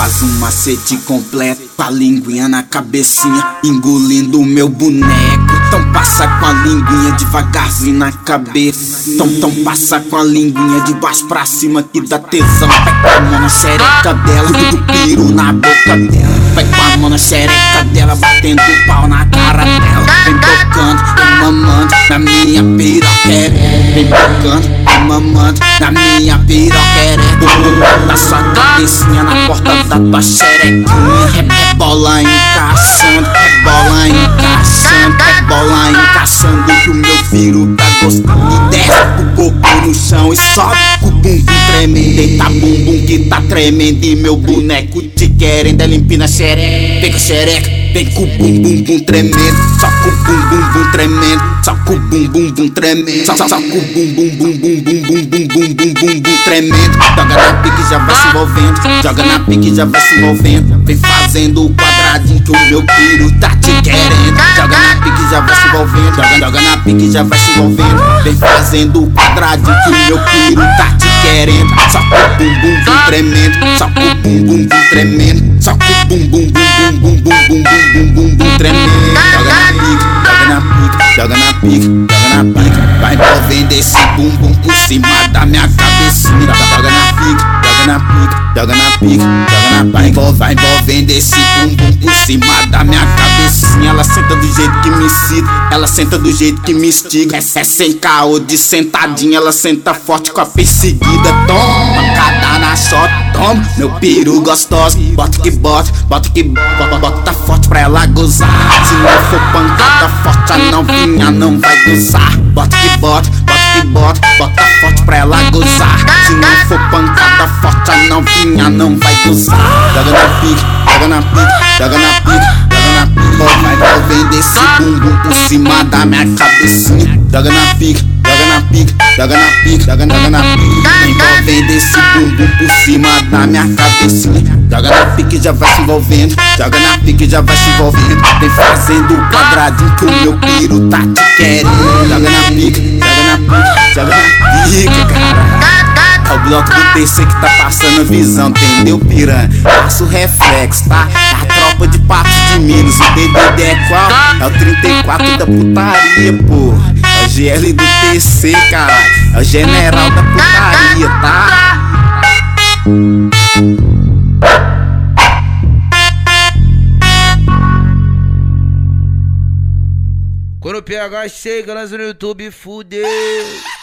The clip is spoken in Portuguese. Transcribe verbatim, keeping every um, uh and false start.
faz um macete completo, com a linguinha na cabecinha, engolindo o meu boneco. Então passa com a linguinha devagarzinho na cabeça. Então, então passa com a linguinha de baixo pra cima que dá tesão. Vai com a mão na xereca dela, do piro na boca dela. Vai com a mão na xereca dela, batendo o pau na cara dela. Vem tocando, vem mamando na minha piroquera. Vem tocando, vem mamando na minha piroquera. Da sua cabecinha na porta da tua xerequinha. Rebola encaixando, rebola encaixando, rebola encaixando que o meu filho tá gostando. E desce com o corpo no chão e sobe com o bumbum tremendo. Eita bumbum que tá tremendo e meu boneco te querendo. Ela empina a xereca, vem com a xereca, vem com o bumbum bum tremendo. Só com o bumbum bum tremendo, só com o bumbum bum tremendo. Só, só, só com o bumbum bum bum bum bum bum bum bum bum bum tremendo. Joga na pique já vai se envolvendo, joga na pique já vai se envolvendo. Vem fazendo o quadradinho que o meu filho tá te querendo. Joga na pique já vai se envolvendo, joga, joga na pique já vai se envolvendo. Vem fazendo o quadradinho que o meu filho tá te querendo. Só com o bumbum bum tremendo, só com o bumbum bum tremendo, só com o bumbum bum bum bum bum bum bum bum tremendo. Joga na pique, joga na pique, joga na pique, vai envolvendo esse bumbum por cima da minha cabecinha. Joga na pique, joga na pique, joga na pique, joga na pique, vai envolvendo esse bumbum por cima da minha cabecinha. Ela senta do jeito que me excita, ela senta do jeito que me instiga. É sem caô de sentadinha, ela senta forte com a perseguida. Toma, pancada na shot, toma, meu peru gostoso. Bota que bota, bota que bota, bota forte pra ela gozar. Se não for pancada forte, a novinha não vai gozar. Bota que bota, bota que bota, bota forte pra ela gozar. Se não for pancada forte, a novinha não vai gozar. Joga na pique, joga na pique, joga na pique, joga na pique. Vai envolvendo esse bumbum por cima da minha cabecinha. Joga na pique, joga na pique, joga na pique, joga, joga na pique. Envolvendo esse bumbum por cima da minha cabecinha. Joga na pique já vai se envolvendo, joga na pique já vai se envolvendo. Vem fazendo o quadradinho que o meu piro tá te querendo. Joga na pique, joga na pique, joga na pique, cara. É o bloco do T C que tá passando a visão, entendeu, piranha? Passa o reflexo, tá? É a tropa de Patos de Minas. O D D D é qual? É o trinta e quatro da putaria, pô. É o G L do T C, caralho. É o general da putaria, tá? Quando o P H chega, nós no YouTube, fudeu.